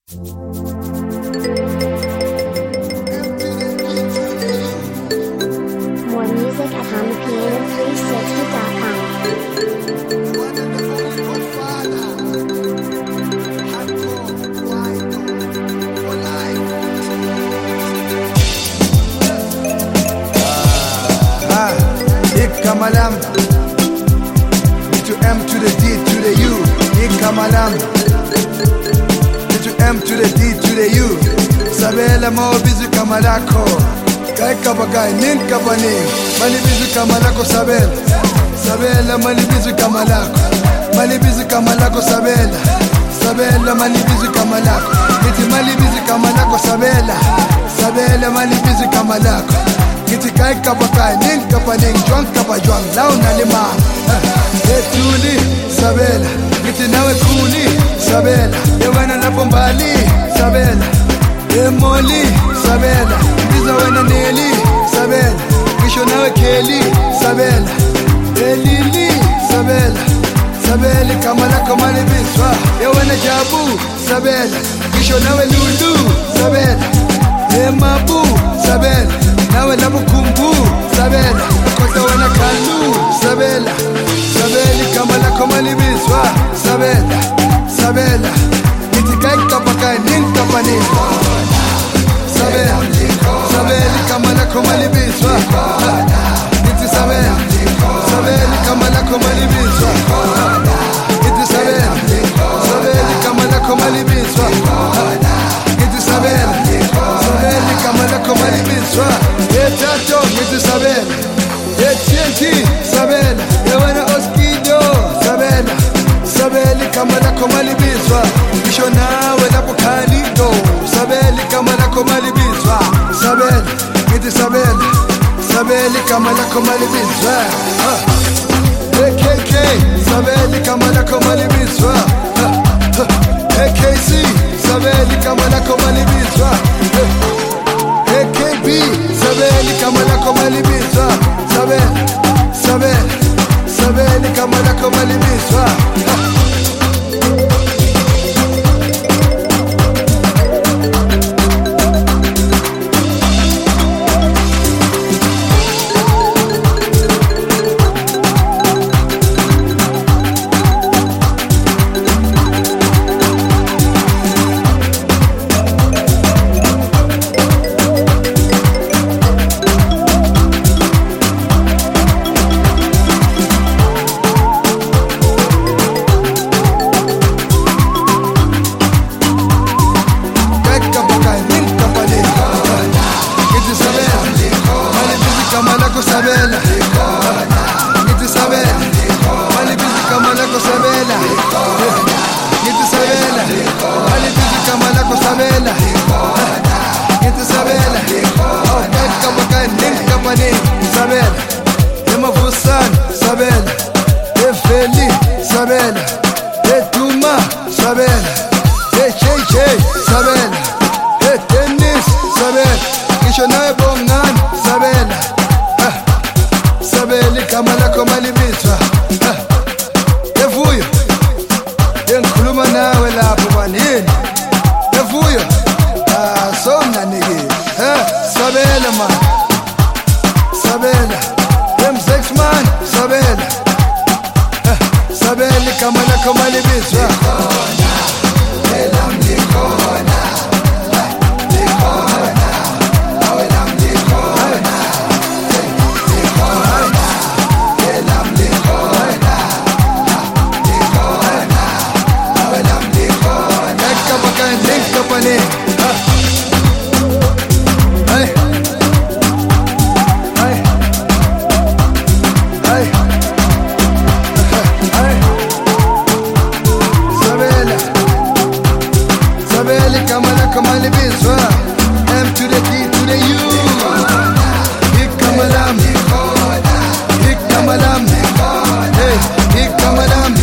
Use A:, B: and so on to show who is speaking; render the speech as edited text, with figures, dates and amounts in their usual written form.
A: More music at HamaPiano360.com.
B: Ikamalam to M to the D to the U. Ikamalam to M to the D to the U. Sabela mo bizu kamalako. Kai kabagai nin kabani. Mali bizu kamalako sabela. Sabela mali bizu kamalako. Mali bizu kamalako sabela. Sabela mali bizu kamalako. Iti mali bizu kamalako sabela. Sabela mali bizu kamalako. Kiti kai kabakai nin kapaning juang kabajuang lau nalima. Etuli sabela. Kiti nawe kuli sabela. Yewana napombali sabela. Emoli sabela. Biza wena neli sabela. Kisho nawe keli sabela. Elili sabela. Sabeli kamala kamali biswa. Yewana jabu sabela. Kisho nawe lulu sabela. Emabu sabela. Nawe nabukumbu sabela. Kosa wena kalu sabela. Sabeli kamala kamali biswa sabela. Sabela. Itikai kapakai nin kapani sabela. Sabeli kamala kamali biswa. Iti sabela. Sabeli kamala kamali biswa. Iti sabela. Sabeli kamala kamali biswa. Iti sabela. Sabeli kamala kamali biswa. Etato iti sabela. Etienti sabela. Yewana oskido sabela. Sabeli kamala kamali biswa. Kisho nawe lapo kalido. Sabeli kamala kamali biswa. Sabeli iti sabela. Sabeli kamala kamali biswa. AKK sabeli kamala kamali biswa. AKC sabeli kamala kamali biswa. AKB sabeli kamala kamali biswa. Sabeli sabeli sabeli kamala kamali biswa. Sabela, Niti Sabela, Mali bizi kamalako Sabela, Niti Sabela, Mali bizi kamalako Sabela, Niti Sabela, oh kai kabakai nin kapani Sabela, Ema Fusan Sabela, Efeli Sabela, Etuma Sabela, JJ Sabela, Tennis Sabela, Kishona Bongan Sabela. Sabeli kamala kamali biswa. Evuyo yengikhuluma nawe lapho banini. Evuyo sona nigi. Sabela man. Sabela M6 man. Sabela Sabeli kamala kamali biswa. Elam likona. Company. Hey. Hey. Hey. Hey. Sabela. Sabela kamala kamali biswa. M to the D to the U. Ikamalam. Ikamalam. Hey. Ikamalam.